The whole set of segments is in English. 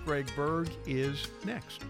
Greg Berg is next.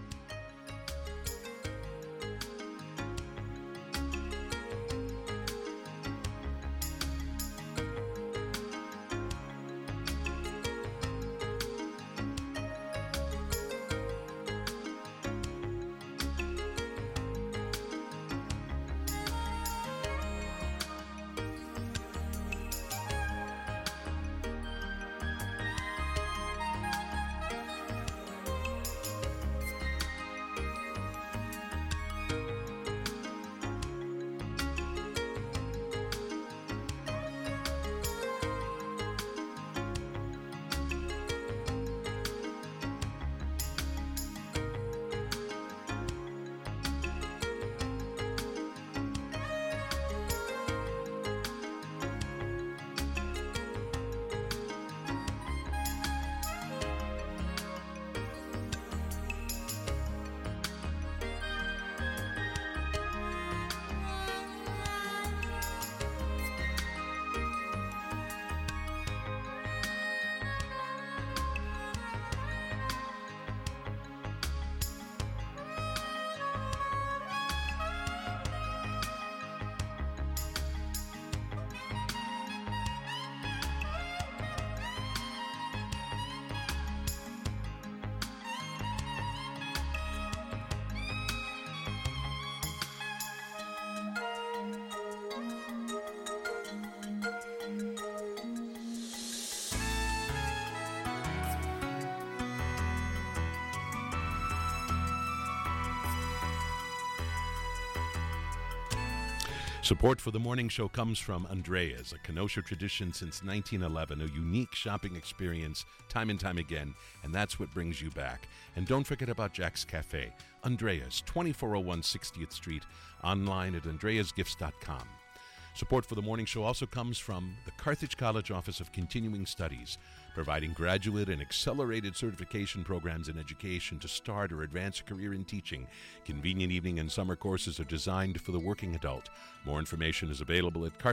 Support for the morning show comes from Andrea's, a Kenosha tradition since 1911, a unique shopping experience time and time again, and that's what brings you back. And don't forget about Jack's Cafe, Andrea's, 2401 60th Street, online at andreasgifts.com. Support for the morning show also comes from the Carthage College Office of Continuing Studies, providing graduate and accelerated certification programs in education to start or advance a career in teaching. Convenient evening and summer courses are designed for the working adult. More information is available at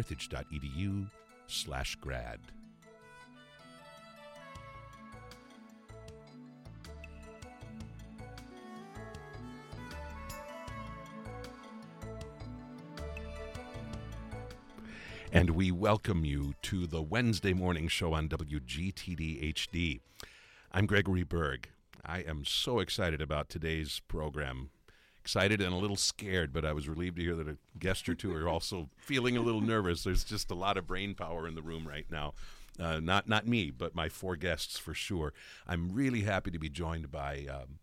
carthage.edu/grad. And we welcome you to the Wednesday morning show on WGTD HD. I'm Gregory Berg. I am so excited about today's program. Excited and a little scared, but I was relieved to hear that a guest or two are also feeling a little nervous. There's just a lot of brain power in the room right now. Not me, but my four guests for sure. I'm really happy to be joined by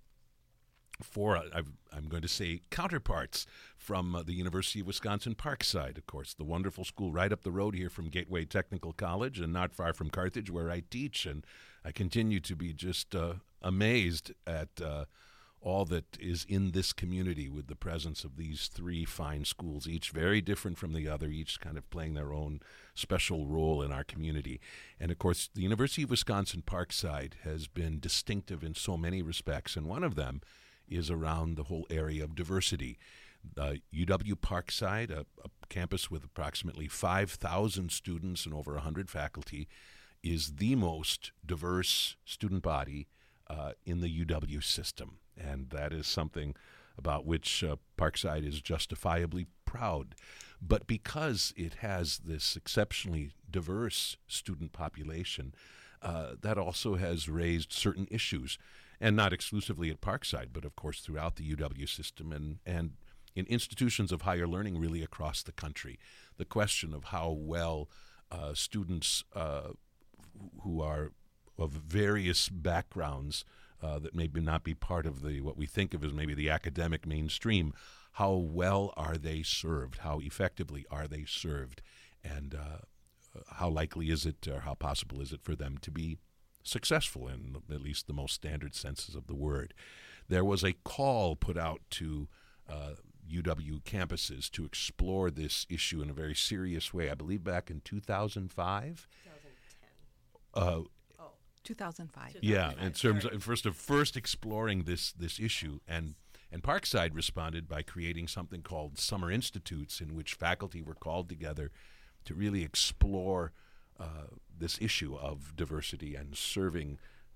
I'm going to say counterparts from the University of Wisconsin Parkside, of course, the wonderful school right up the road here from Gateway Technical College and not far from Carthage, where I teach. And I continue to be just amazed at all that is in this community with the presence of these three fine schools, each very different from the other, each kind of playing their own special role in our community. And, of course, the University of Wisconsin Parkside has been distinctive in so many respects, and one of them is around the whole area of diversity. UW Parkside, a campus with approximately 5,000 students and over 100 faculty, is the most diverse student body in the UW system. And that is something about which Parkside is justifiably proud. But because it has this exceptionally diverse student population, that also has raised certain issues, and not exclusively at Parkside, but of course throughout the UW system and in institutions of higher learning really across the country. The question of how well students who are of various backgrounds that maybe not be part of what we think of as maybe the academic mainstream, how well are they served? How effectively are they served? And how likely is it, or how possible is it for them to be successful in at least the most standard senses of the word? There was a call put out to UW campuses to explore this issue in a very serious way, I believe back in 2005? 2010. 2005. Yeah, in terms of first exploring this issue, and Parkside responded by creating something called Summer Institutes, in which faculty were called together to really explore this issue of diversity and serving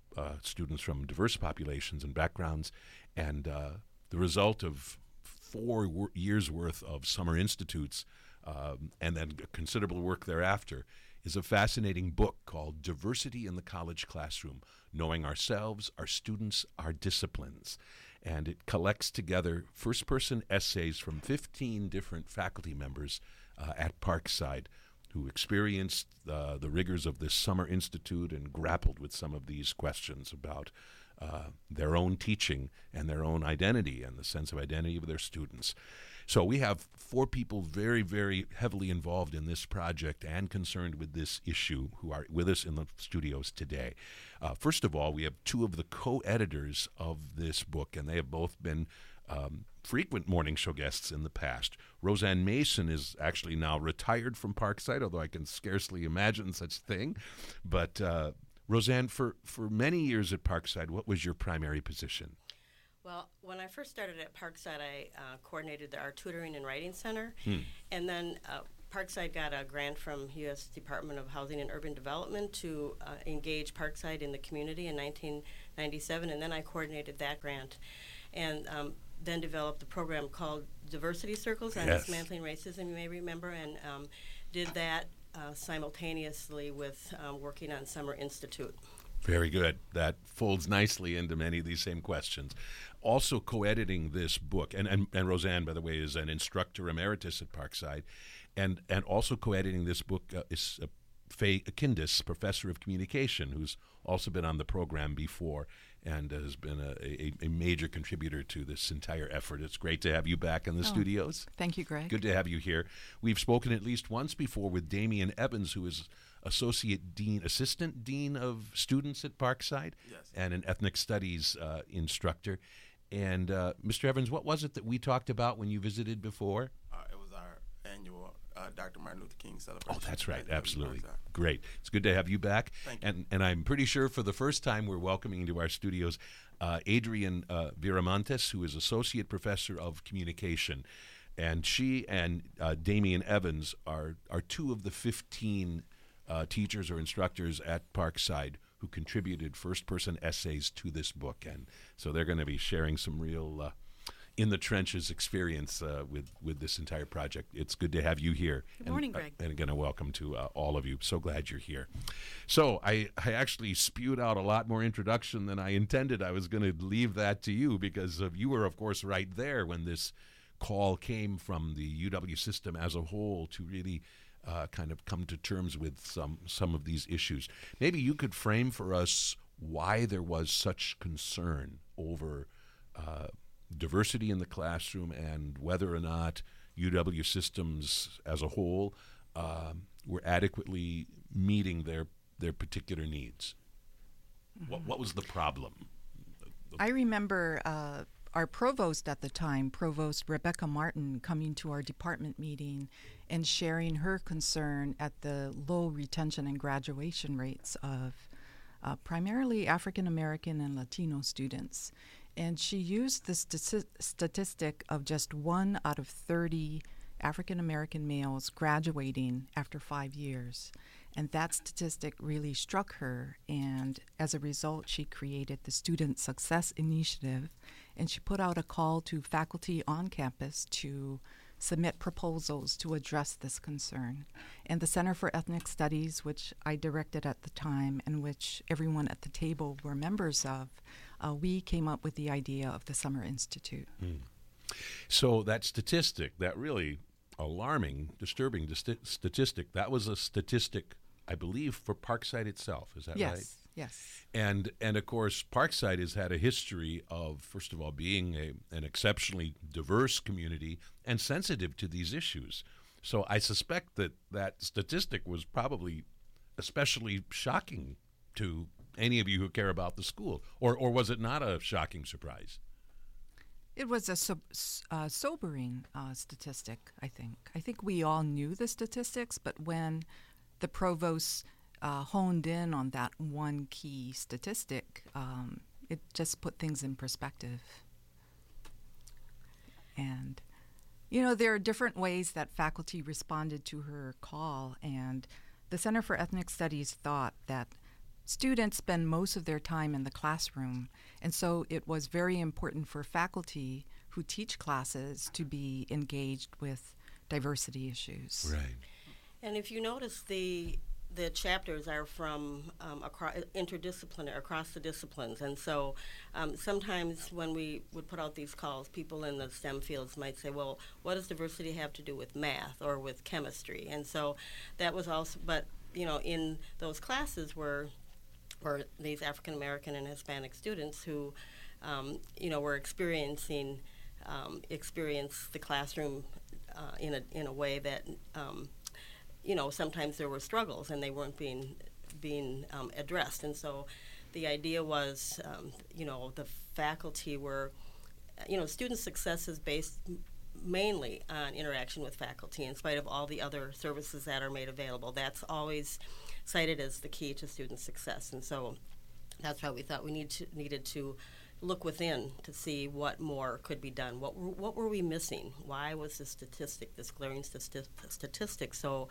students from diverse populations and backgrounds, and the result of 4 years worth of summer institutes and then considerable work thereafter is a fascinating book called Diversity in the College Classroom, Knowing Ourselves, Our Students, Our Disciplines. And it collects together first-person essays from 15 different faculty members at Parkside who experienced the rigors of this summer institute and grappled with some of these questions about their own teaching and their own identity and the sense of identity of their students. So we have 4 people very, very heavily involved in this project and concerned with this issue who are with us in the studios today. First of all, we have 2 of the co-editors of this book, and they have both been frequent morning show guests in the past. Roseanne Mason is actually now retired from Parkside, although I can scarcely imagine such a thing. But Roseanne, for many years at Parkside, what was your primary position? Well, when I first started at Parkside, I coordinated our tutoring and writing center, and then Parkside got a grant from U.S. Department of Housing and Urban Development to engage Parkside in the community in 1997, and then I coordinated that grant, and then developed a program called Diversity Circles on Dismantling Racism, you may remember, and did that simultaneously with working on Summer Institute. Very good. That folds nicely into many of these same questions. Also co-editing this book, and Roseanne, by the way, is an instructor emeritus at Parkside, and also co-editing this book is Faye Akindis, professor of communication, who's also been on the program before and has been a major contributor to this entire effort. It's great to have you back in the studios. Thank you, Greg. Good to have you here. We've spoken at least once before with Damian Evans, who is Assistant Dean of Students at Parkside, and an ethnic studies instructor. And Mr. Evans, what was it that we talked about when you visited before? It was our annual Dr. Martin Luther King celebration. Oh, that's right. Absolutely. Great. It's good to have you back. Thank you. And I'm pretty sure for the first time we're welcoming into our studios Adrian Viramontes, who is Associate Professor of Communication. And she and Damian Evans are 2 of the 15 teachers or instructors at Parkside who contributed first-person essays to this book. And so they're going to be sharing some real in-the-trenches experience with this entire project. It's good to have you here. Good morning, Greg. And again, a welcome to all of you. So glad you're here. So I actually spewed out a lot more introduction than I intended. I was going to leave that to you because you were, of course, right there when this call came from the UW system as a whole to really kind of come to terms with some of these issues. Maybe you could frame for us why there was such concern over diversity in the classroom and whether or not UW systems as a whole were adequately meeting their particular needs. Mm-hmm. What was the problem? I remember our provost at the time, Provost Rebecca Martin, coming to our department meeting and sharing her concern at the low retention and graduation rates of primarily African American and Latino students. And she used the statistic of just 1 out of 30 African American males graduating after 5 years. And that statistic really struck her, and as a result, she created the Student Success Initiative, and she put out a call to faculty on campus to submit proposals to address this concern. And the Center for Ethnic Studies, which I directed at the time and which everyone at the table were members of, we came up with the idea of the Summer Institute. So that statistic, that really alarming, disturbing statistic, that was a statistic, I believe, for Parkside itself. Is that right? Yes. And of course, Parkside has had a history of, first of all, being an exceptionally diverse community and sensitive to these issues. So I suspect that statistic was probably especially shocking to any of you who care about the school. Or was it not a shocking surprise? It was a sobering statistic, I think. I think we all knew the statistics, but when the provost honed in on that one key statistic, it just put things in perspective. And, there are different ways that faculty responded to her call, and the Center for Ethnic Studies thought that students spend most of their time in the classroom, and so it was very important for faculty who teach classes to be engaged with diversity issues. Right. And if you notice, the chapters are from interdisciplinary, across the disciplines. And so sometimes when we would put out these calls, people in the STEM fields might say, well, what does diversity have to do with math or with chemistry? And so that was also, but, in those classes were these African American and Hispanic students who, were experience the classroom in a way that, sometimes there were struggles and they weren't being addressed. And so the idea was, the faculty were, student success is based mainly on interaction with faculty in spite of all the other services that are made available. That's always cited as the key to student success. And so that's why we thought we needed to look within to see what more could be done. What were we missing? Why was this glaring statistic so,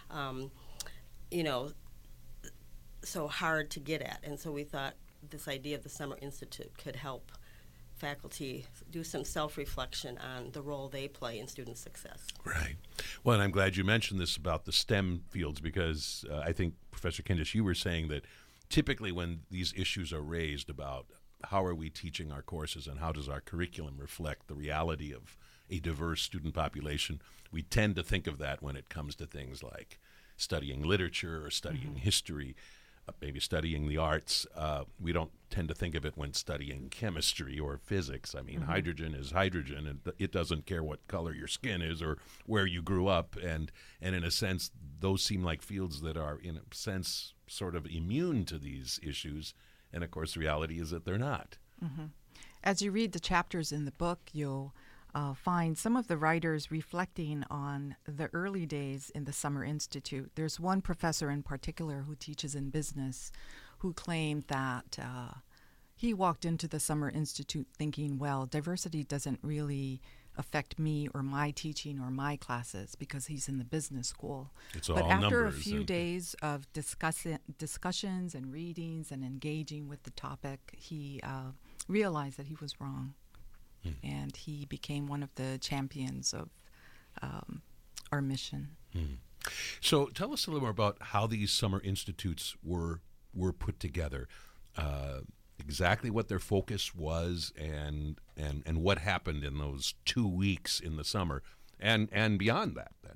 so hard to get at? And so we thought this idea of the Summer Institute could help faculty do some self-reflection on the role they play in student success. Right. Well, and I'm glad you mentioned this about the STEM fields because I think, Professor Kindish, you were saying that typically when these issues are raised about how are we teaching our courses and how does our curriculum reflect the reality of a diverse student population, we tend to think of that when it comes to things like studying literature or studying history, maybe studying the arts. We don't tend to think of it when studying chemistry or physics. I mean, hydrogen is hydrogen, and it doesn't care what color your skin is or where you grew up. And in a sense, those seem like fields that are, in a sense, sort of immune to these issues. And, of course, the reality is that they're not. As you read the chapters in the book, you'll find some of the writers reflecting on the early days in the Summer Institute. There's one professor in particular who teaches in business who claimed that he walked into the Summer Institute thinking, well, diversity doesn't really affect me or my teaching or my classes because he's in the business school. It's all but after a numbers few and days of discussions and readings and engaging with the topic, he realized that he was wrong. And he became one of the champions of our mission. So tell us a little more about how these summer institutes were put together, exactly what their focus was, and what happened in those 2 weeks in the summer, and beyond that. Then.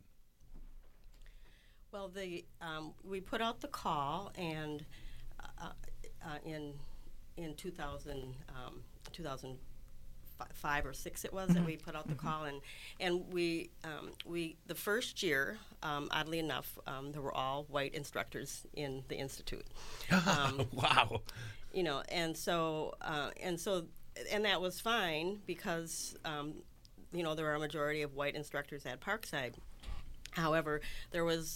Well, we put out the call, and in 2005 or 6 it was that we put out the call, and we the first year, oddly enough, there were all white instructors in the institute. Wow. And that was fine because there were a majority of white instructors at Parkside. However, there was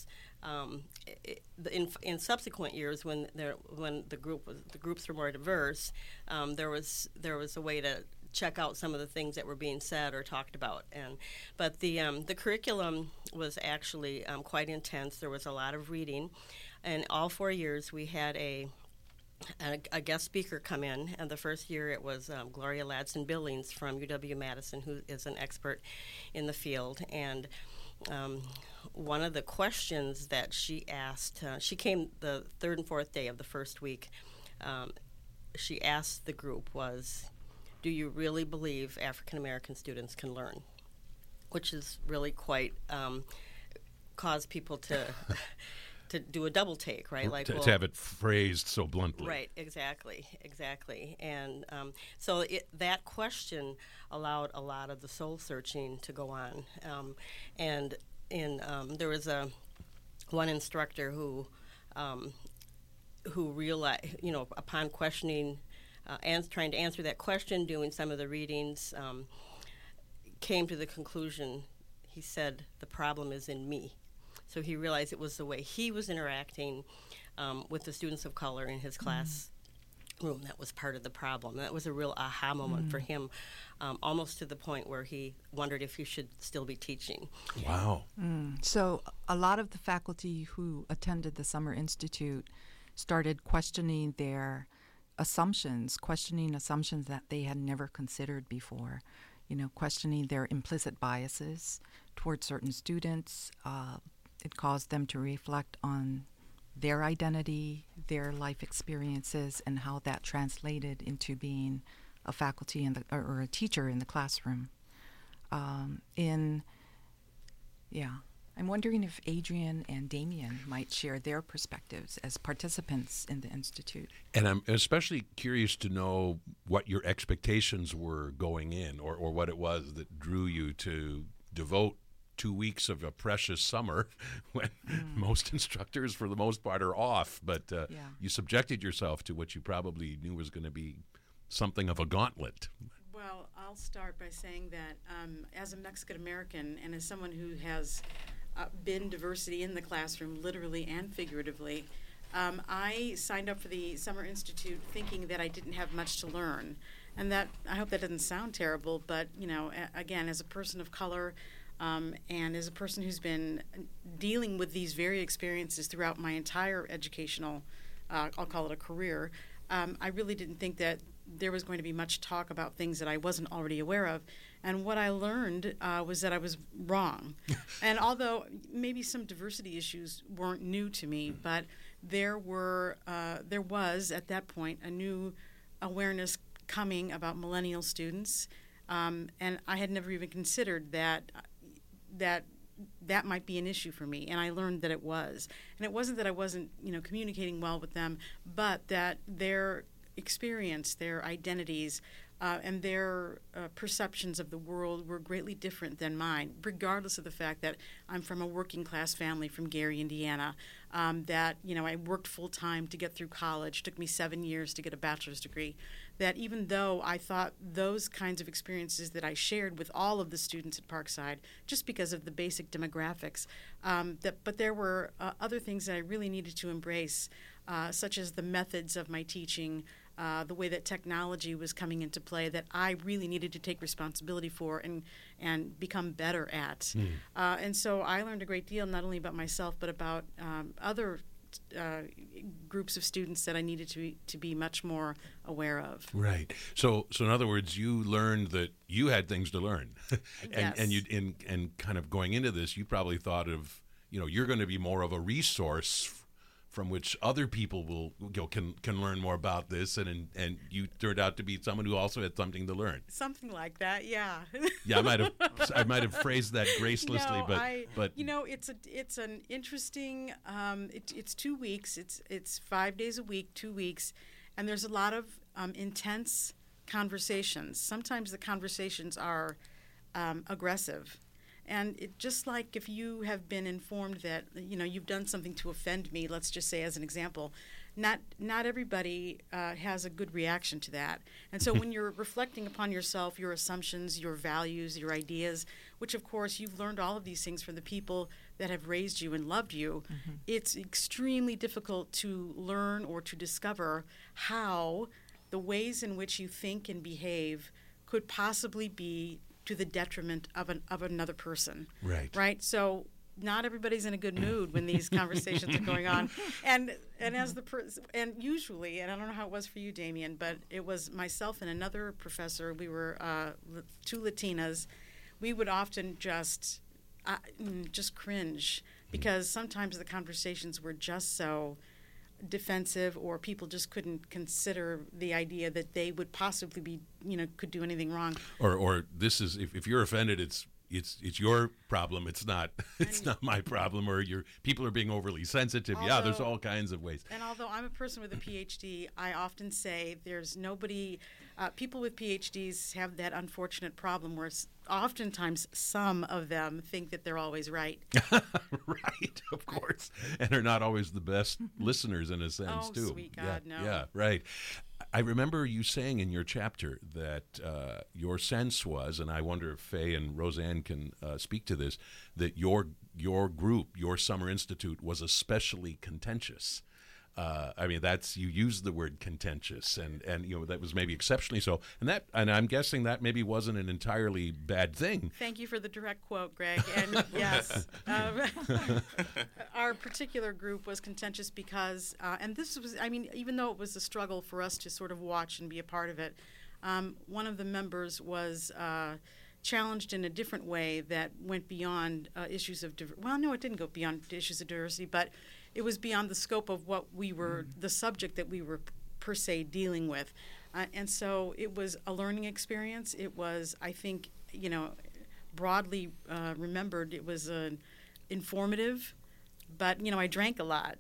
in subsequent years when the groups were more diverse, there was a way to check out some of the things that were being said or talked about, but the curriculum was actually quite intense. There was a lot of reading, and all 4 years we had a guest speaker come in, and the first year it was Gloria Ladson Billings from UW-Madison, who is an expert in the field. And one of the questions that she asked, she came the third and fourth day of the first week, she asked the group was, do you really believe African American students can learn? Which is really quite caused people to do a double take, right? Like to have it phrased so bluntly. Right, exactly. And so that question allowed a lot of the soul searching to go on. There was one instructor who realized, upon questioning, trying to answer that question, doing some of the readings, came to the conclusion, he said, the problem is in me. So he realized it was the way he was interacting with the students of color in his classroom that was part of the problem. That was a real aha moment for him, almost to the point where he wondered if he should still be teaching. Wow. So a lot of the faculty who attended the Summer Institute started questioning their questioning assumptions that they had never considered before, questioning their implicit biases towards certain students. It caused them to reflect on their identity, their life experiences, and how that translated into being a faculty or a teacher in the classroom. I'm wondering if Adrian and Damien might share their perspectives as participants in the Institute. And I'm especially curious to know what your expectations were going in, or what it was that drew you to devote 2 weeks of a precious summer when most instructors, for the most part, are off. But you subjected yourself to what you probably knew was going to be something of a gauntlet. Well, I'll start by saying that as a Mexican-American and as someone who has been diversity in the classroom, literally and figuratively, I signed up for the Summer Institute thinking that I didn't have much to learn. And that, I hope that doesn't sound terrible, but, again, as a person of color and as a person who's been dealing with these very experiences throughout my entire educational, I'll call it a career, I really didn't think that there was going to be much talk about things that I wasn't already aware of. And what I learned was that I was wrong. And although maybe some diversity issues weren't new to me, but there was at that point a new awareness coming about millennial students, and I had never even considered that might be an issue for me, and I learned that it was. And it wasn't that I wasn't, communicating well with them, but that their experience, their identities, and their perceptions of the world were greatly different than mine, regardless of the fact that I'm from a working class family from Gary, Indiana, that, I worked full time to get through college, took me 7 years to get a bachelor's degree, that even though I thought those kinds of experiences that I shared with all of the students at Parkside, just because of the basic demographics, but there were other things that I really needed to embrace, such as the methods of my teaching, the way that technology was coming into play that I really needed to take responsibility for and become better at. And so I learned a great deal, not only about myself, but about other groups of students that I needed to be much more aware of. Right. So in other words, you learned that you had things to learn, Yes. and you and kind of going into this, you probably thought of you're going to be more of a resource from which other people will can learn more about this, and you turned out to be someone who also had something to learn. Something like that, yeah. Yeah, I might have phrased that gracelessly, but it's an interesting. It's 2 weeks. It's 5 days a week, 2 weeks, and there's a lot of intense conversations. Sometimes the conversations are aggressive. And just like if you have been informed that, you've done something to offend me, let's just say as an example, not everybody has a good reaction to that. And so when you're reflecting upon yourself, your assumptions, your values, your ideas, which of course you've learned all of these things from the people that have raised you and loved you, it's extremely difficult to learn or to discover how the ways in which you think and behave could possibly be to the detriment of another person. Right. So not everybody's in a good mood when these conversations are going on, and as and usually, and I don't know how it was for you, Damien, but it was myself and another professor. We were 2 Latinas. We would often just cringe because sometimes the conversations were just so defensive, or people just couldn't consider the idea that they would possibly be, could do anything wrong. Or this is if you're offended, it's your problem. It's not my problem. Or people are being overly sensitive. There's all kinds of ways. And although I'm a person with a PhD, I often say there's nobody. People with PhDs have that unfortunate problem where oftentimes some of them think that they're always right. Right, of course, and are not always the best listeners in a sense, too. Oh, sweet God, no. Yeah, right. I remember you saying in your chapter that your sense was, and I wonder if Faye and Roseanne can speak to this, that your group, your Summer Institute, was especially contentious. I mean, you used the word contentious, and that was maybe exceptionally so. And I'm guessing that maybe wasn't an entirely bad thing. Thank you for the direct quote, Greg. And yes, our particular group was contentious because, and this was, I mean, even though it was a struggle for us to sort of watch and be a part of it, one of the members was challenged in a different way that went beyond issues of well, no, it didn't go beyond issues of diversity, but it was beyond the scope of what we were, the subject that we were per se dealing with. And so it was a learning experience. It was, I think, broadly remembered, it was informative, but, I drank a lot.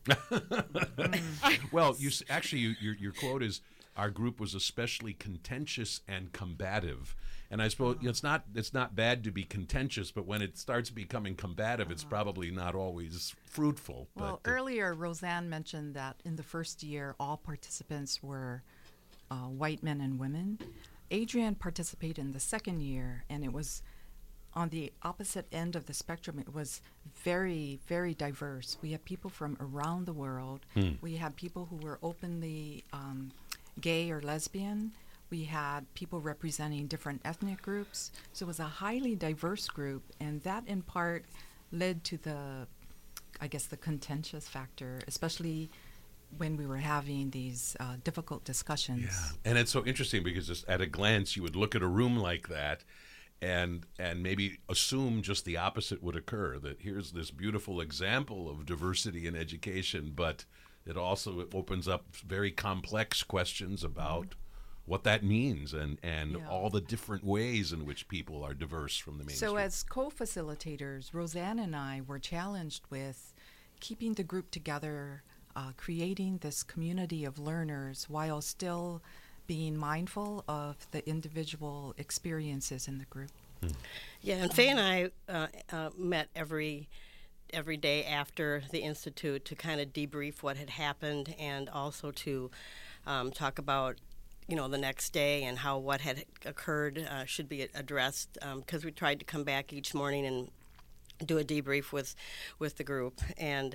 Well, your quote is, our group was especially contentious and combative. And I suppose it's not bad to be contentious, but when it starts becoming combative, it's probably not always fruitful. Well, earlier Roseanne mentioned that in the first year, all participants were white men and women. Adrian participated in the second year, and it was on the opposite end of the spectrum. It was very, very diverse. We had people from around the world. We had people who were openly gay or lesbian. We had people representing different ethnic groups. So it was a highly diverse group, and that in part led to the contentious factor, especially when we were having these difficult discussions. Yeah, and it's so interesting because just at a glance you would look at a room like that and maybe assume just the opposite would occur, that here's this beautiful example of diversity in education, but it also opens up very complex questions about what that means and all the different ways in which people are diverse from the mainstream. So as co-facilitators, Roseanne and I were challenged with keeping the group together, creating this community of learners while still being mindful of the individual experiences in the group. Yeah, and Faye and I met every day after the Institute to kind of debrief what had happened and also to talk about the next day and how what had occurred should be addressed, because we tried to come back each morning and do a debrief with the group. And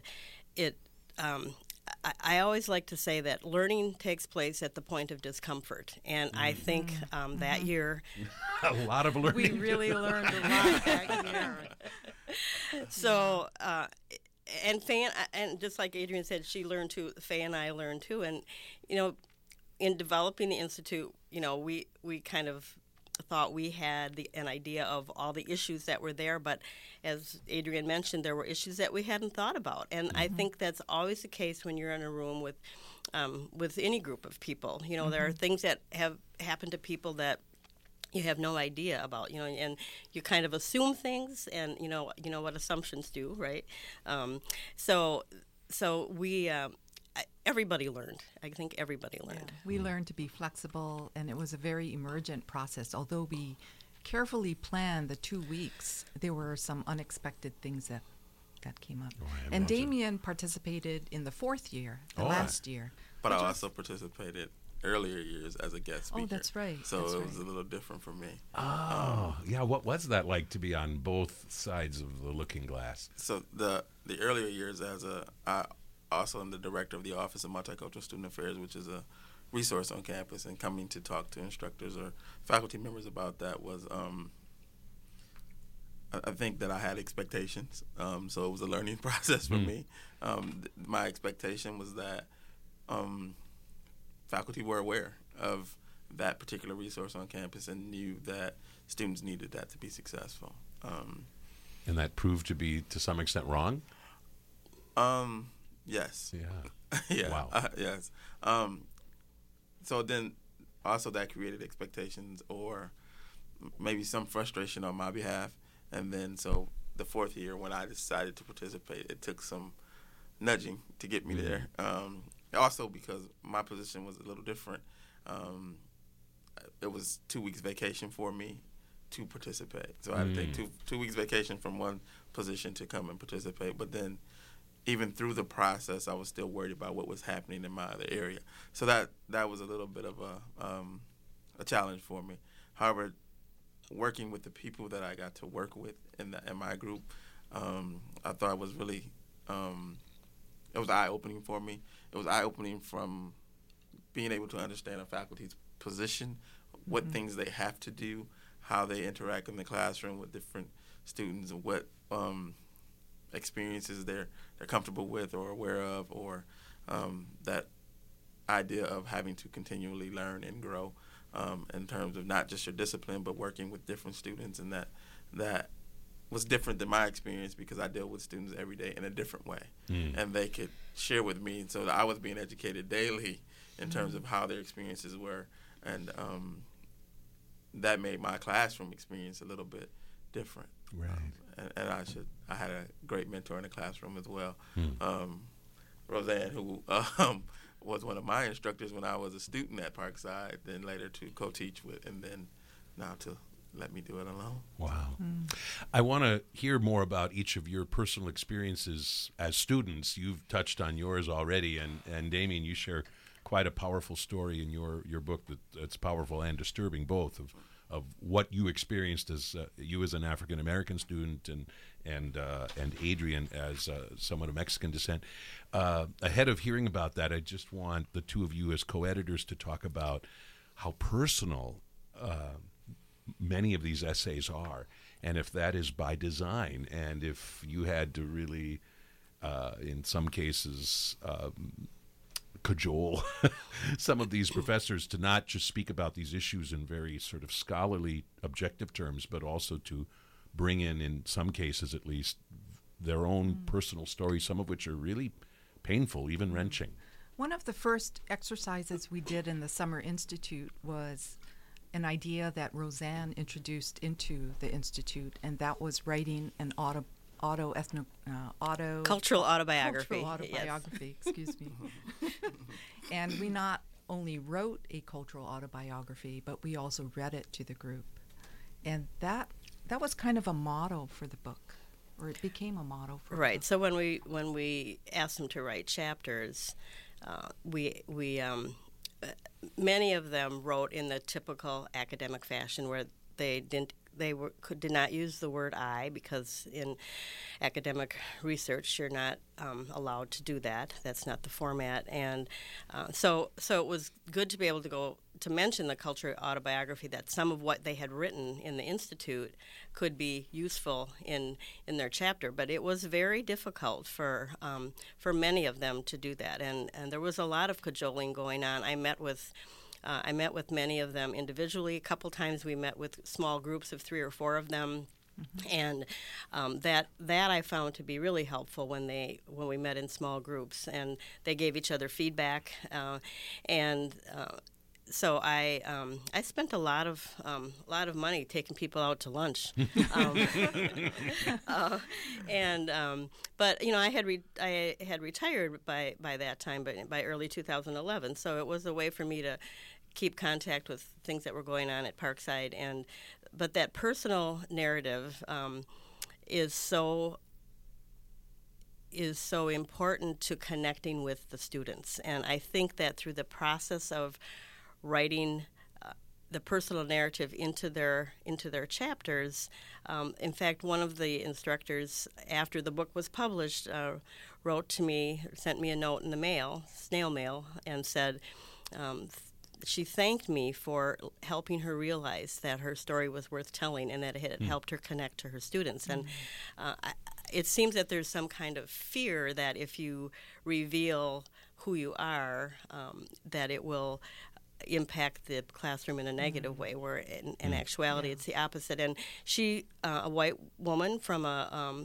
I always like to say that learning takes place at the point of discomfort. And I think that year... a lot of learning. We really learned a lot that year. So... and Faye, and just like Adrian said, she learned too. Faye and I learned too. And, in developing the Institute, we kind of thought we had an idea of all the issues that were there, but as Adrian mentioned, there were issues that we hadn't thought about. And I think that's always the case when you're in a room with any group of people. There are things that have happened to people that you have no idea about, and you kind of assume things, and you know what assumptions do, right? So we. Everybody learned. I think everybody learned. Yeah. We learned to be flexible, and it was a very emergent process. Although we carefully planned the 2 weeks, there were some unexpected things that came up. And Damien participated in the fourth year, last year. But I also participated earlier years as a guest speaker. Oh, that's right. So it was a little different for me. Yeah. What was that like to be on both sides of the looking glass? So the earlier years I also am the director of the Office of Multicultural Student Affairs, which is a resource on campus, and coming to talk to instructors or faculty members about that was, I think that I had expectations, so it was a learning process for me. My expectation was that faculty were aware of that particular resource on campus and knew that students needed that to be successful. And that proved to be, to some extent, wrong? Yes. Yeah. Yeah. Wow. Yes. So then also that created expectations or maybe some frustration on my behalf. And then so the fourth year when I decided to participate, it took some nudging to get me there. Also because my position was a little different. It was 2 weeks vacation for me to participate. So I had to take two weeks vacation from one position to come and participate. But then even through the process, I was still worried about what was happening in my other area. So that was a little bit of a challenge for me. However, working with the people that I got to work with in my group, I thought was really it was eye-opening for me. It was eye-opening from being able to understand a faculty's position, what things they have to do, how they interact in the classroom with different students, and what experiences they're comfortable with or aware of, or that idea of having to continually learn and grow in terms of not just your discipline, but working with different students. And that was different than my experience because I deal with students every day in a different way. And they could share with me. And so I was being educated daily in terms of how their experiences were. And that made my classroom experience a little bit different. Right. And I had a great mentor in the classroom as well. Roseanne, who was one of my instructors when I was a student at Parkside, then later to co-teach with, and then now to let me do it alone. Wow. I want to hear more about each of your personal experiences as students. You've touched on yours already, and Damien, you share quite a powerful story in your book that's powerful and disturbing, both of what you experienced as you as an African American student, and Adrian as someone of Mexican descent. Ahead of hearing about that, I just want the two of you as co-editors to talk about how personal many of these essays are, and if that is by design, and if you had to really, in some cases, cajole some of these professors to not just speak about these issues in very sort of scholarly, objective terms, but also to bring in some cases at least, their own personal stories, some of which are really painful, even wrenching. One of the first exercises we did in the Summer Institute was an idea that Roseanne introduced into the Institute, and that was writing an cultural autobiography. Yes. Excuse me. And we not only wrote a cultural autobiography, but we also read it to the group. And that was kind of a motto for the book, or it became a motto for the book. So when we asked them to write chapters, we many of them wrote in the typical academic fashion where they did not use the word I, because in academic research you're not allowed to do that. That's not the format, and so it was good to be able to mention the cultural autobiography, that some of what they had written in the Institute could be useful in their chapter. But it was very difficult for many of them to do that, and there was a lot of cajoling going on. I met with many of them individually. A couple times we met with small groups of 3 or 4 of them, and that I found to be really helpful when we met in small groups, and they gave each other feedback, so I spent a lot of money taking people out to lunch, but I had retired by that time, but by early 2011. So it was a way for me to keep contact with things that were going on at Parkside, but that personal narrative is so important to connecting with the students, and I think that through the process of writing the personal narrative into their chapters. In fact, one of the instructors, after the book was published, wrote to me, sent me a note in the mail, snail mail, and said she thanked me for helping her realize that her story was worth telling and that it had helped her connect to her students. And it seems that there's some kind of fear that if you reveal who you are, that it will impact the classroom in a negative way, where in actuality it's the opposite. And she, a white woman from a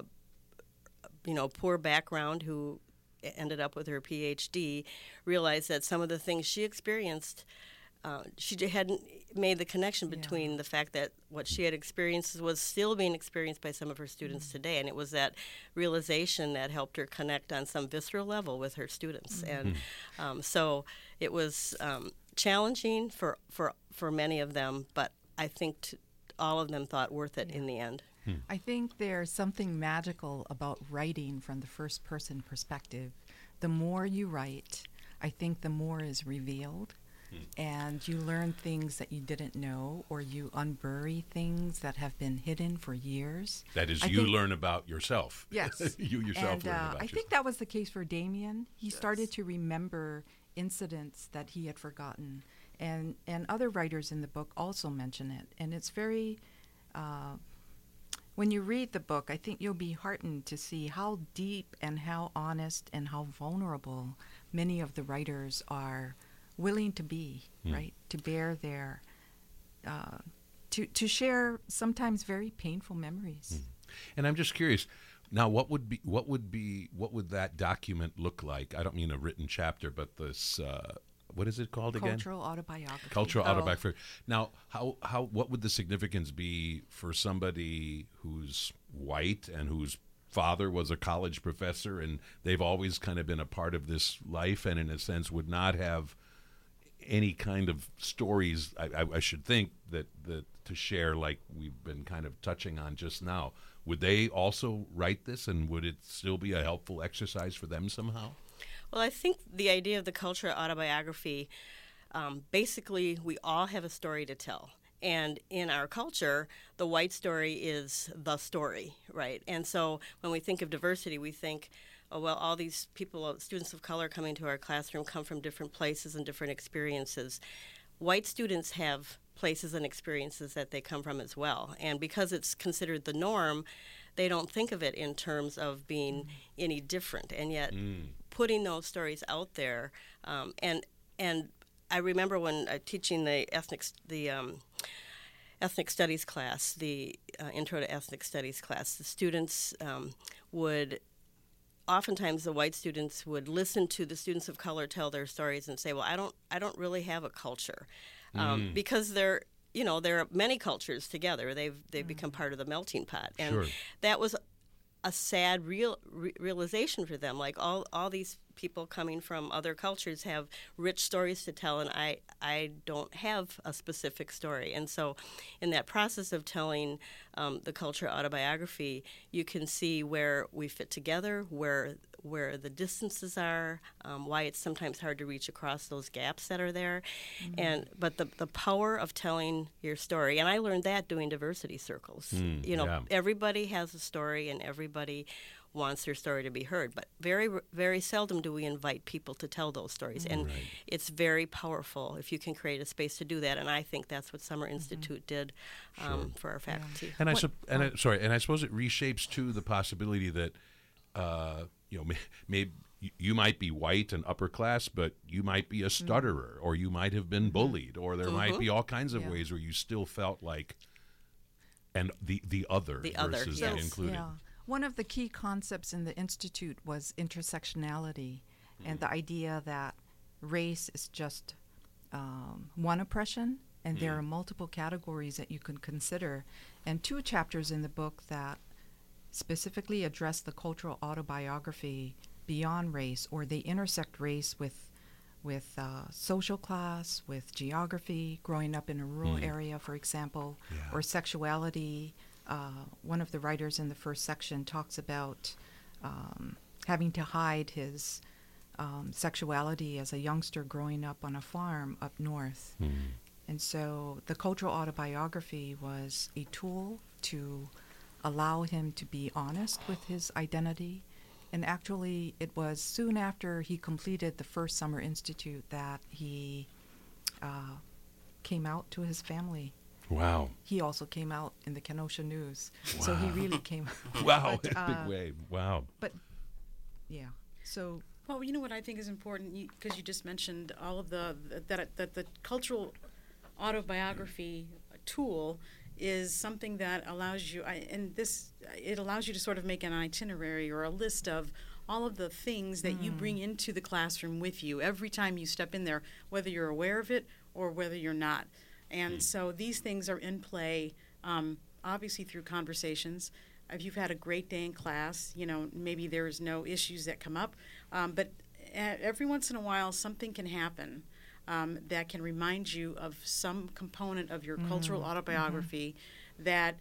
poor background who ended up with her PhD, realized that some of the things she experienced, she hadn't made the connection between the fact that what she had experienced was still being experienced by some of her students today, and it was that realization that helped her connect on some visceral level with her students. And so it was challenging for many of them, but I think all of them thought worth it in the end. I think there's something magical about writing from the first person perspective. The more you write, I think the more is revealed. and you learn things that you didn't know, or you unbury things that have been hidden for years. That is, I you think- learn about yourself. Yes. You yourself And learn about I yourself. think that was the case for Damien. He Yes. started to remember incidents that he had forgotten. And other writers in the book also mention it. And it's very, when you read the book, I think you'll be heartened to see how deep and how honest and how vulnerable many of the writers are willing to be, right? To bear their, to share sometimes very painful memories. And I'm just curious. Now, what would that document look like? I don't mean a written chapter, but this. What is it called again? Cultural autobiography. Cultural autobiography. Now, what would the significance be for somebody who's white and whose father was a college professor, and they've always kind of been a part of this life, and in a sense would not have any kind of stories? I should think that to share, like we've been kind of touching on just now. Would they also write this, and would it still be a helpful exercise for them somehow? Well, I think the idea of the cultural autobiography, basically, we all have a story to tell. And in our culture, the white story is the story, right? And so when we think of diversity, we think, oh, well, all these people, students of color coming to our classroom come from different places and different experiences. White students have places and experiences that they come from as well. And because it's considered the norm, they don't think of it in terms of being any different. And yet putting those stories out there, and I remember when teaching the ethnic studies class, the intro to ethnic studies class, the students oftentimes the white students would listen to the students of color tell their stories and say, well, I don't really have a culture, because there are many cultures together. They've become part of the melting pot, and Sure. that was a sad realization for them. Like all these people coming from other cultures have rich stories to tell, and I don't have a specific story. And so in that process of telling the culture autobiography, you can see where we fit together, where the distances are, why it's sometimes hard to reach across those gaps that are there. But the power of telling your story, and I learned that doing diversity circles. Yeah. Everybody has a story, and everybody wants their story to be heard, but very, very seldom do we invite people to tell those stories. And Right. it's very powerful if you can create a space to do that, and I think that's what Summer Institute did for our faculty. And I suppose it reshapes too the possibility that maybe you might be white and upper class, but you might be a stutterer, or you might have been bullied, or there might be all kinds of ways where you still felt like the other versus yes. the included. Yeah. One of the key concepts in the Institute was intersectionality, and the idea that race is just one oppression, and there are multiple categories that you can consider. And 2 chapters in the book that specifically address the cultural autobiography beyond race, or they intersect race with social class, with geography, growing up in a rural area, for example, or sexuality. One of the writers in the first section talks about having to hide his sexuality as a youngster growing up on a farm up north. And so the cultural autobiography was a tool to allow him to be honest with his identity. And actually, it was soon after he completed the first Summer Institute that he came out to his family. Wow. He also came out in the Kenosha News. So he really came. Wow. But, Big wave. Wow. But, yeah. So, Well, you know what I think is important, because you just mentioned all of that the cultural autobiography tool is something that allows you, it allows you to sort of make an itinerary or a list of all of the things that you bring into the classroom with you every time you step in there, whether you're aware of it or whether you're not. And so these things are in play, obviously through conversations. If you've had a great day in class, maybe there's no issues that come up, but every once in a while something can happen that can remind you of some component of your cultural autobiography that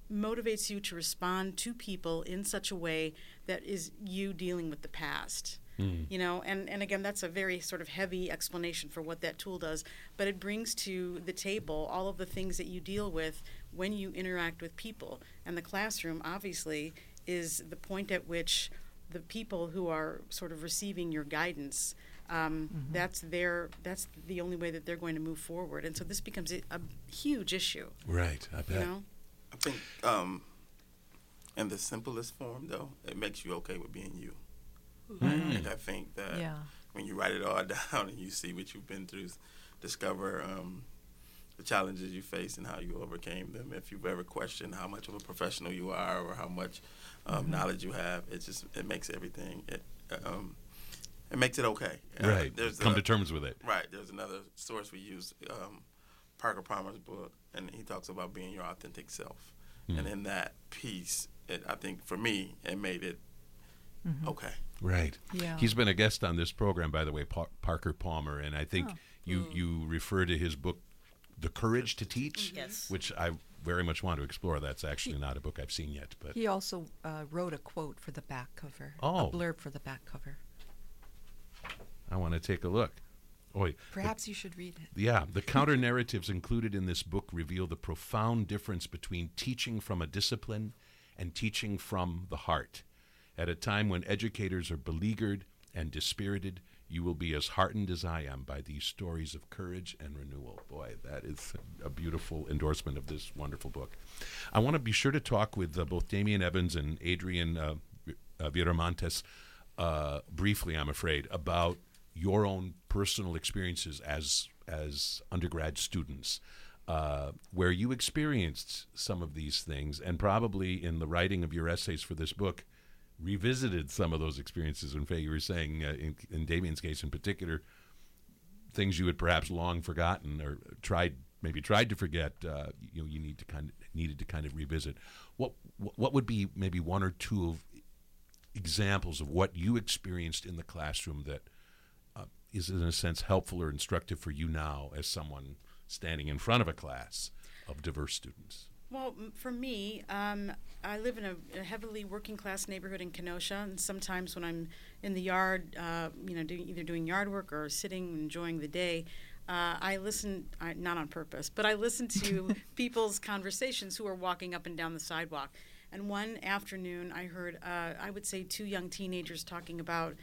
motivates you to respond to people in such a way that is you dealing with the past. You know, and again, that's a very sort of heavy explanation for what that tool does, but it brings to the table all of the things that you deal with when you interact with people. And the classroom, obviously, is the point at which the people who are sort of receiving your guidance, that's the only way that they're going to move forward. And so this becomes a huge issue. Right, I bet. You know? I think in the simplest form, though, it makes you okay with being you. And I think that when you write it all down and you see what you've been through, discover the challenges you face and how you overcame them. If you've ever questioned how much of a professional you are or how much knowledge you have, it makes everything. It makes it okay. Right. Come to terms with it. Right. There's another source we use, Parker Palmer's book, and he talks about being your authentic self. And in that piece, I think for me, it made it okay. Right. Yeah. He's been a guest on this program, by the way, Parker Palmer, and I think you refer to his book, The Courage to Teach, Yes. which I very much want to explore. That's actually not a book I've seen yet. But He also wrote a quote for the back cover, Oh. a blurb for the back cover. I want to take a look. Oy, Perhaps you should read it. yeah, the counter-narratives included in this book reveal the profound difference between teaching from a discipline and teaching from the heart. At a time when educators are beleaguered and dispirited, you will be as heartened as I am by these stories of courage and renewal. Boy, that is a beautiful endorsement of this wonderful book. I want to be sure to talk with both Damian Evans and Adrian Viramontes briefly, I'm afraid, about your own personal experiences as undergrad students, where you experienced some of these things, and probably in the writing of your essays for this book, revisited some of those experiences. In fact, you were saying, in Damian's case in particular, things you had perhaps long forgotten or tried to forget. You needed to kind of revisit. What would be maybe one or two of examples of what you experienced in the classroom that is in a sense helpful or instructive for you now as someone standing in front of a class of diverse students? Well, for me, I live in a heavily working class neighborhood in Kenosha, and sometimes when I'm in the yard, either doing yard work or sitting enjoying the day, I listen, not on purpose, but I listen to people's conversations who are walking up and down the sidewalk. And one afternoon, I heard, I would say, two young teenagers talking about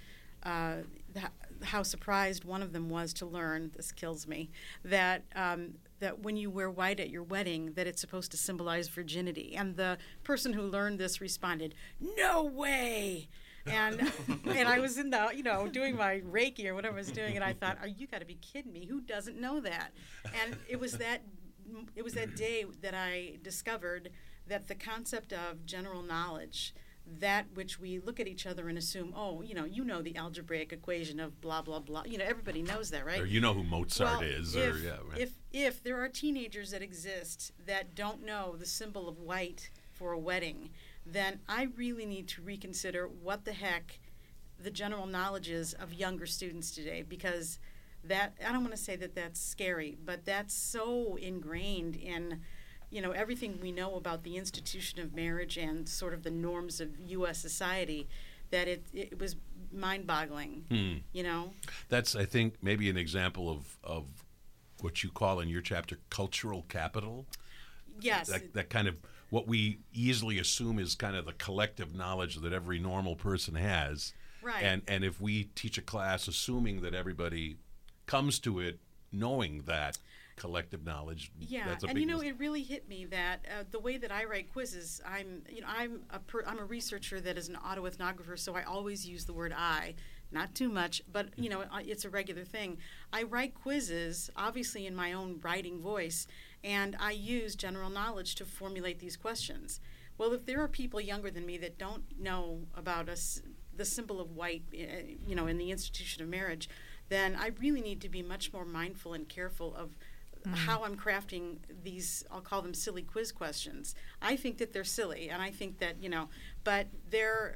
how surprised one of them was to learn, this kills me, that when you wear white at your wedding, that it's supposed to symbolize virginity. And the person who learned this responded, "No way!" And I was in the, doing my Reiki or whatever I was doing, and I thought, you got to be kidding me. Who doesn't know that? And it was that day that I discovered that the concept of general knowledge, that which we look at each other and assume, the algebraic equation of blah, blah, blah. Everybody knows that, right? Or you know who Mozart is. If there are teenagers that exist that don't know the symbol of white for a wedding, then I really need to reconsider what the heck the general knowledge is of younger students today, because that, I don't want to say that that's scary, but that's so ingrained in everything we know about the institution of marriage and sort of the norms of U.S. society, that it was mind-boggling, That's, I think, maybe an example of what you call in your chapter cultural capital. Yes. That kind of what we easily assume is kind of the collective knowledge that every normal person has. Right. And if we teach a class assuming that everybody comes to it knowing that collective knowledge, that's a big it really hit me that the way that I write quizzes, I'm a researcher that is an autoethnographer, so I always use the word I, not too much, but it's a regular thing. I write quizzes, obviously in my own writing voice, and I use general knowledge to formulate these questions. Well, if there are people younger than me that don't know about the symbol of white, in the institution of marriage, then I really need to be much more mindful and careful of how I'm crafting these, I'll call them silly quiz questions. I think that they're silly, and I think that, but they're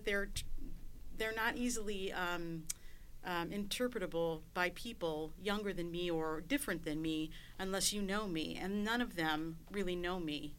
not easily interpretable by people younger than me or different than me unless you know me, and none of them really know me,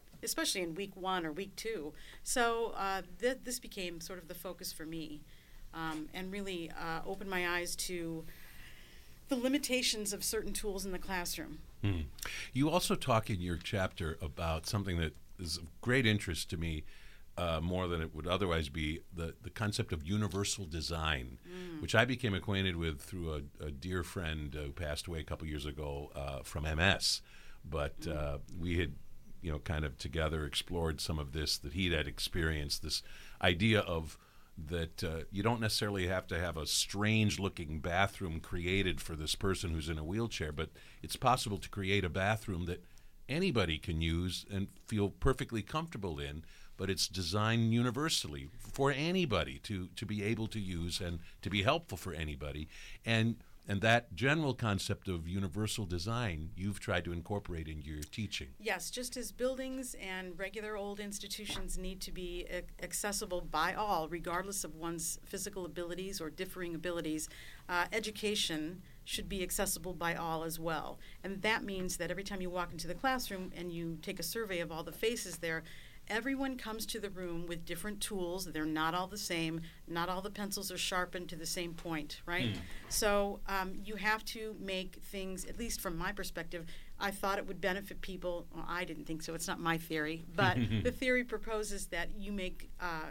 especially in week 1 or week 2. So this became sort of the focus for me. and really opened my eyes to the limitations of certain tools in the classroom. You also talk in your chapter about something that is of great interest to me, more than it would otherwise be, the concept of universal design, which I became acquainted with through a dear friend who passed away a couple years ago from MS. But we had, kind of together explored some of this that he had experienced, this idea of that you don't necessarily have to have a strange-looking bathroom created for this person who's in a wheelchair, but it's possible to create a bathroom that anybody can use and feel perfectly comfortable in, but it's designed universally for anybody to be able to use and to be helpful for anybody. And that general concept of universal design you've tried to incorporate into your teaching. Yes, just as buildings and regular old institutions need to be accessible by all, regardless of one's physical abilities or differing abilities, education should be accessible by all as well. And that means that every time you walk into the classroom and you take a survey of all the faces there, everyone comes to the room with different tools. They're not all the same. Not all the pencils are sharpened to the same point, right? So you have to make things, at least from my perspective, I thought it would benefit people. Well, I didn't think so. It's not my theory. But the theory proposes that you make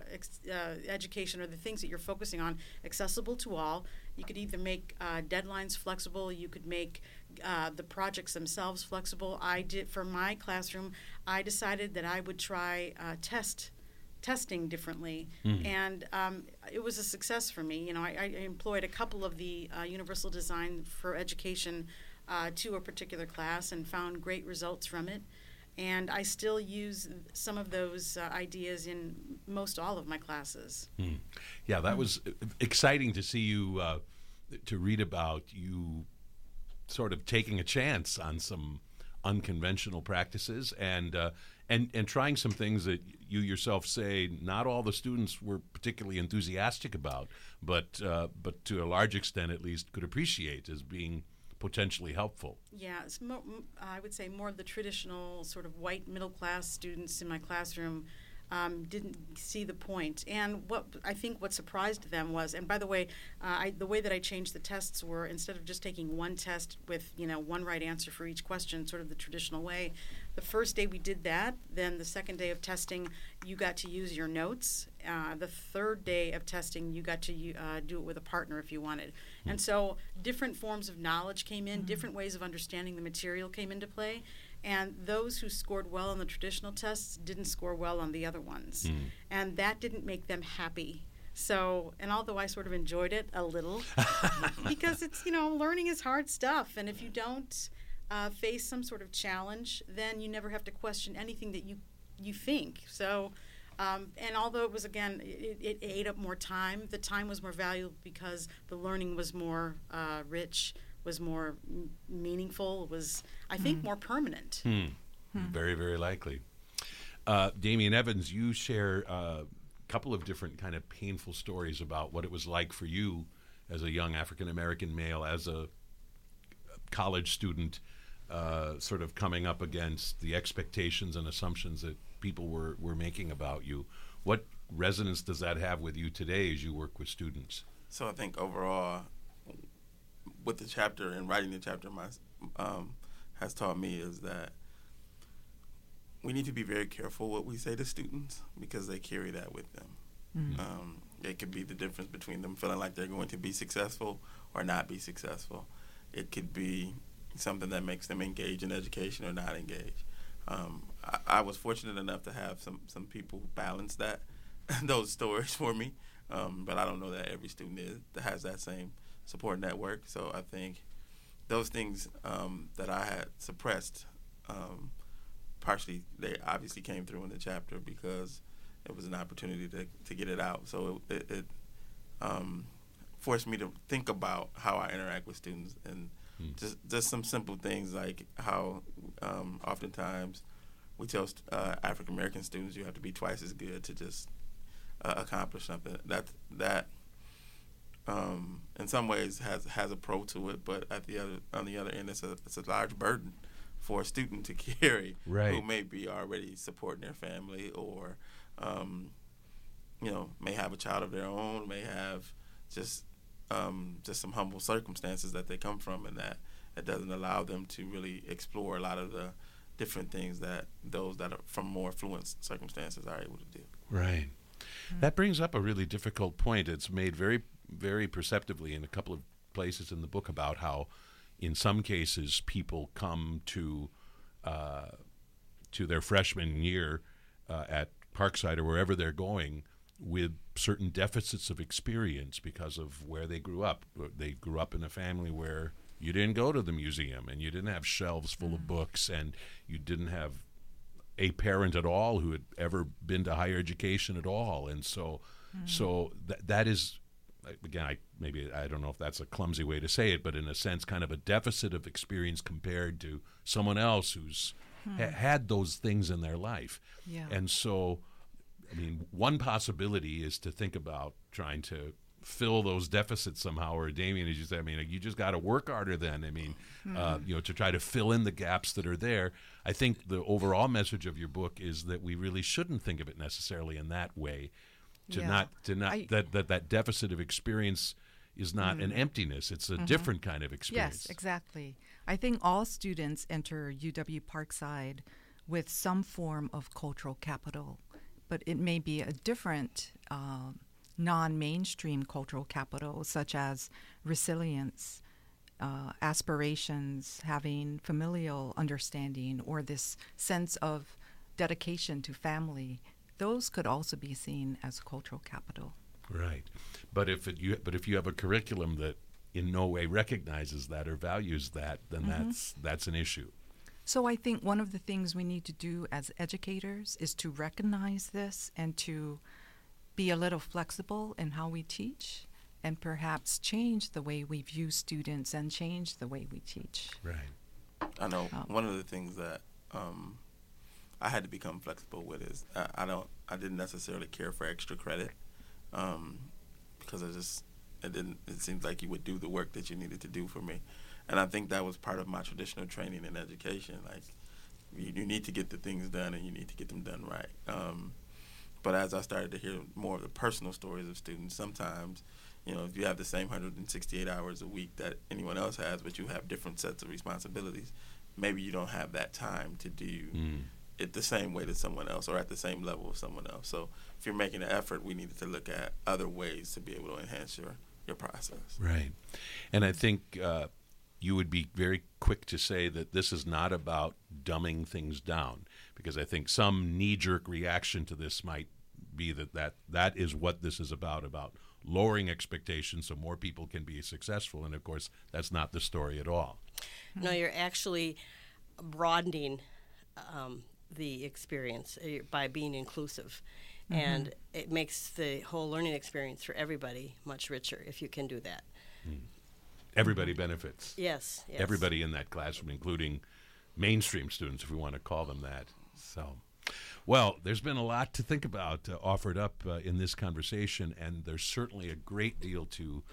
education or the things that you're focusing on accessible to all. You could either make deadlines flexible. You could make the projects themselves flexible. For my classroom, I decided that I would try testing differently, and it was a success for me. I employed a couple of the universal design for education to a particular class and found great results from it. And I still use some of those ideas in most all of my classes. Yeah, that was exciting to see you, to read about you sort of taking a chance on some unconventional practices and trying some things that you yourself say not all the students were particularly enthusiastic about, but to a large extent at least could appreciate as being potentially helpful. Yeah, it's I would say more of the traditional sort of white middle-class students in my classroom didn't see the point. And what surprised them was, and by the way, the way that I changed the tests were, instead of just taking one test with one right answer for each question, sort of the traditional way, the first day we did that. Then the second day of testing, you got to use your notes. The third day of testing, you got to do it with a partner if you wanted. And so different forms of knowledge came in, different ways of understanding the material came into play. And those who scored well on the traditional tests didn't score well on the other ones. And that didn't make them happy. So, and although I sort of enjoyed it a little, because it's, learning is hard stuff. And if you don't face some sort of challenge, then you never have to question anything that you think. So, and although it was, again, it ate up more time, the time was more valuable because the learning was more rich, was more meaningful, was, I think, more permanent. Very, very likely. Damian Evans, you share a couple of different kind of painful stories about what it was like for you as a young African-American male, as a college student, sort of coming up against the expectations and assumptions that people were making about you. What resonance does that have with you today as you work with students? So I think overall, with the chapter and writing the chapter has taught me is that we need to be very careful what we say to students because they carry that with them. It could be the difference between them feeling like they're going to be successful or not be successful. It could be something that makes them engage in education or not engage. I was fortunate enough to have some people balance those stories for me, but I don't know that every student has that same support network. So I think those things that I had suppressed, partially they obviously came through in the chapter because it was an opportunity to get it out. So it forced me to think about how I interact with students and just some simple things like how oftentimes we tell African American students you have to be twice as good to just accomplish something. That in some ways has a pro to it, but on the other end, it's a large burden for a student to carry, right, who may be already supporting their family or may have a child of their own, may have just some humble circumstances that they come from, and that it doesn't allow them to really explore a lot of the different things that those that are from more affluent circumstances are able to do. Right. That brings up a really difficult point. It's made very, very perceptively in a couple of places in the book about how, in some cases, people come to their freshman year at Parkside or wherever they're going with certain deficits of experience because of where they grew up. They grew up in a family where you didn't go to the museum and you didn't have shelves full of books and you didn't have a parent at all who had ever been to higher education at all. And so that is, again, I don't know if that's a clumsy way to say it, but in a sense kind of a deficit of experience compared to someone else who's had those things in their life. Yeah. And so, I mean, one possibility is to think about trying to fill those deficits somehow, or Damien, as you said, I mean, you just got to work harder then. I mean, to try to fill in the gaps that are there. I think the overall message of your book is that we really shouldn't think of it necessarily in that way. That deficit of experience is not an emptiness. It's a different kind of experience. Yes, exactly. I think all students enter UW Parkside with some form of cultural capital, but it may be a different non-mainstream cultural capital, such as resilience, aspirations, having familial understanding, or this sense of dedication to family. Those could also be seen as cultural capital. Right, but if you have a curriculum that in no way recognizes that or values that, then that's an issue. So I think one of the things we need to do as educators is to recognize this and to be a little flexible in how we teach, and perhaps change the way we view students and change the way we teach. Right. I know one of the things that I had to become flexible with is I didn't necessarily care for extra credit because it seems like you would do the work that you needed to do for me, and I think that was part of my traditional training in education. Like you need to get the things done and you need to get them done right. But as I started to hear more of the personal stories of students, sometimes, if you have the same 168 hours a week that anyone else has, but you have different sets of responsibilities, maybe you don't have that time to do it the same way to someone else or at the same level of someone else. So if you're making an effort, we needed to look at other ways to be able to enhance your process. Right. And I think you would be very quick to say that this is not about dumbing things down, because I think some knee-jerk reaction to this might be that is what this is about lowering expectations so more people can be successful. And, of course, that's not the story at all. No, you're actually broadening the experience by being inclusive. And it makes the whole learning experience for everybody much richer if you can do that. Everybody benefits. Yes. Everybody in that classroom, including mainstream students, if we want to call them that. So, well, there's been a lot to think about offered up in this conversation, and there's certainly a great deal to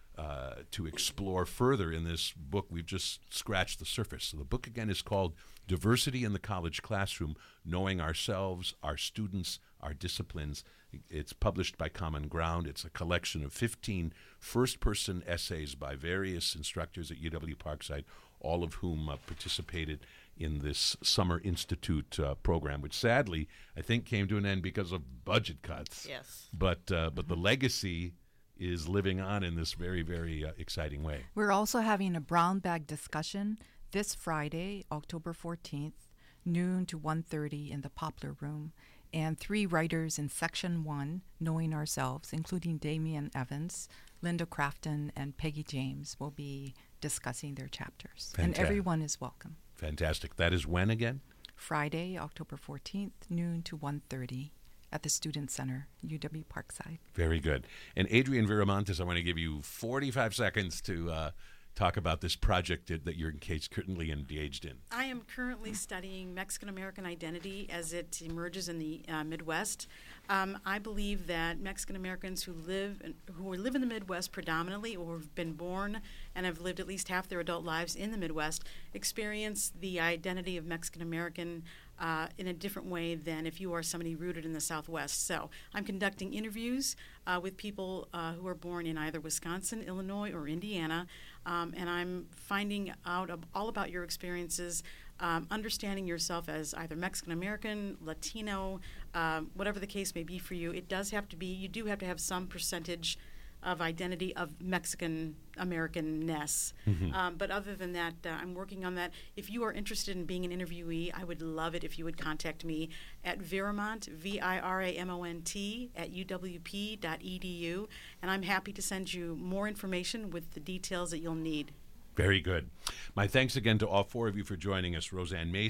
explore further in this book. We've just scratched the surface. So the book, again, is called Diversity in the College Classroom, Knowing Ourselves, Our Students, Our Disciplines. It's published by Common Ground. It's a collection of 15 first-person essays by various instructors at UW Parkside, all of whom participated in this Summer Institute program, which sadly, I think, came to an end because of budget cuts. Yes. But the legacy is living on in this very, very exciting way. We're also having a brown bag discussion this Friday, October 14th, noon to 1:30 in the Poplar Room. And 3 writers in Section 1, Knowing Ourselves, including Damian Evans, Linda Crafton, and Peggy James, will be discussing their chapters. Fantastic. And everyone is welcome. Fantastic. That is when again? Friday, October 14th, noon to 1:30 at the Student Center, UW Parkside. Very good. And Adrian Viramontes, I want to give you 45 seconds to talk about this project that you're currently engaged in. I am currently studying Mexican-American identity as it emerges in the Midwest. I believe that Mexican-Americans who live in the Midwest predominantly, or have been born and have lived at least half their adult lives in the Midwest, experience the identity of Mexican-American in a different way than if you are somebody rooted in the Southwest. So I'm conducting interviews with people who are born in either Wisconsin, Illinois, or Indiana, and I'm finding out all about your experiences, understanding yourself as either Mexican American, Latino, whatever the case may be for you. It does have to be, you do have to have some percentage of identity of Mexican Americanness. But other than that, I'm working on that. If you are interested in being an interviewee, I would love it if you would contact me at Viramont, VIRAMONT, at uwp.edu, and I'm happy to send you more information with the details that you'll need. Very good. My thanks again to all four of you for joining us. Roseanne Mason,